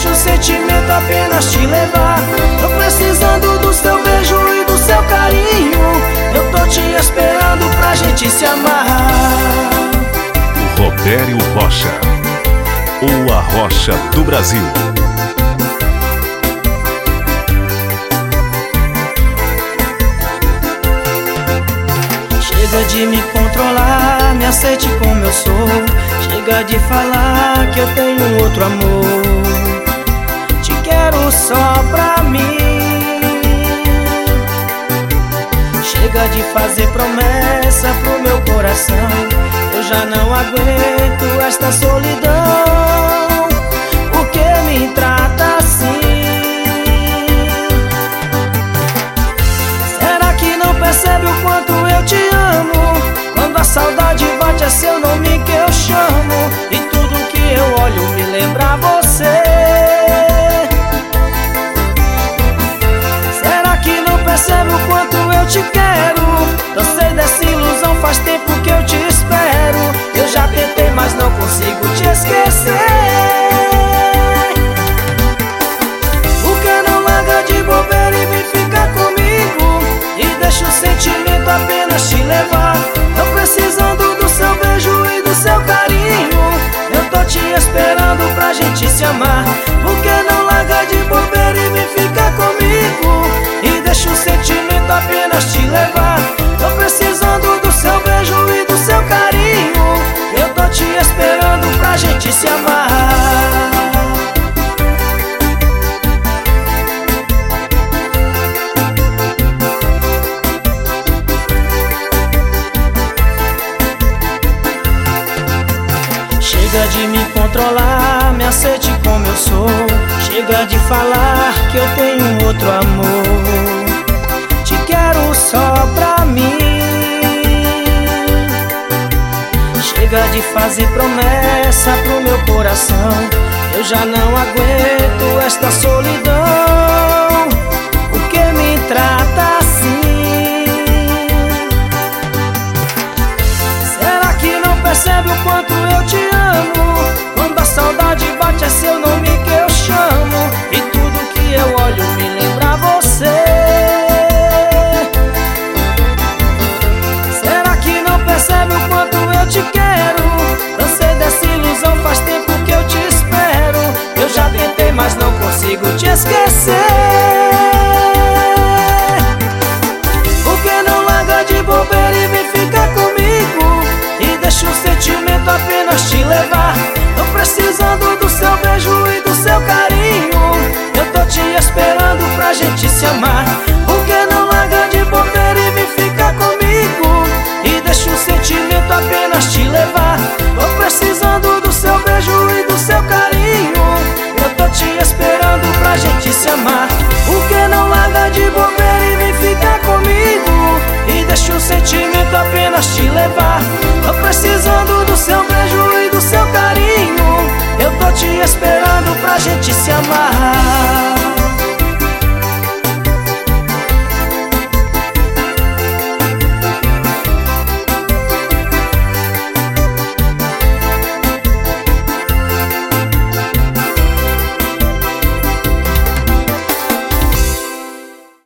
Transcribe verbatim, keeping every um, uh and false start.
deixa o sentimento apenas te levar. Tô precisando do seu beijo e do seu carinho. Eu tô te esperando pra gente se amar. Robério Rocha, o Arrocha do Brasil. Chega de me controlar, me aceite como eu sou. Chega de falar que eu tenho um outro amor. Te quero só pra mim. Chega de fazer promessa pro meu coração. Eu já não aguento esta solidão. Por que me trata assim? Será que não percebe o quanto eu te amo? Quando a saudade bate é seu nome que eu chamo. E tudo que eu olho me lembra você. Será que não percebe o quanto eu te quero? Cansei dessa ilusão, faz tempo que eu te espero. Eu já tentei, mas não consigo te esquecer. Por que não larga de bobeira e vem ficar comigo? E deixa o sentimento apenas te levar. Tô precisando do seu beijo e do seu carinho. Eu tô te esperando pra gente se amar. Por que não larga de bobeira e vem ficar comigo? E deixa o sentimento apenas te levar. Tô precisando do seu beijo e do seu carinho. Eu tô te esperando pra gente se amar. Chega de me controlar, me aceite como eu sou. Chega de falar que eu tenho um outro amor. Te quero só pra mim. Chega de fazer promessa pro meu coração. Eu já não aguento esta solidão. Por que me trata assim? Será que não percebe o quanto eu te amo? Quando a saudade bate é seu nome que eu chamo. E tudo que eu olho me lembra você. Será que não percebe o quanto eu te quero? Cansei dessa ilusão, faz tempo que eu te espero. Eu já tentei, mas não consigo te esquecer. Por que não larga de bobeira e vem ficar comigo? E deixa o sentimento apenas te levar. Tô precisando do seu beijo e do seu carinho. Eu tô te esperando pra gente se amar. Por que não larga de bobeira e vem ficar comigo? E deixa o sentimento apenas te levar. Tô precisando do seu beijo e do seu carinho. Eu tô te esperando pra gente se amar. Por que não larga de bobeira e vem ficar comigo? E deixa o sentimento apenas te levar. Tô precisando do seu beijo e do seu carinho. Eu tô te esperando pra gente se amar.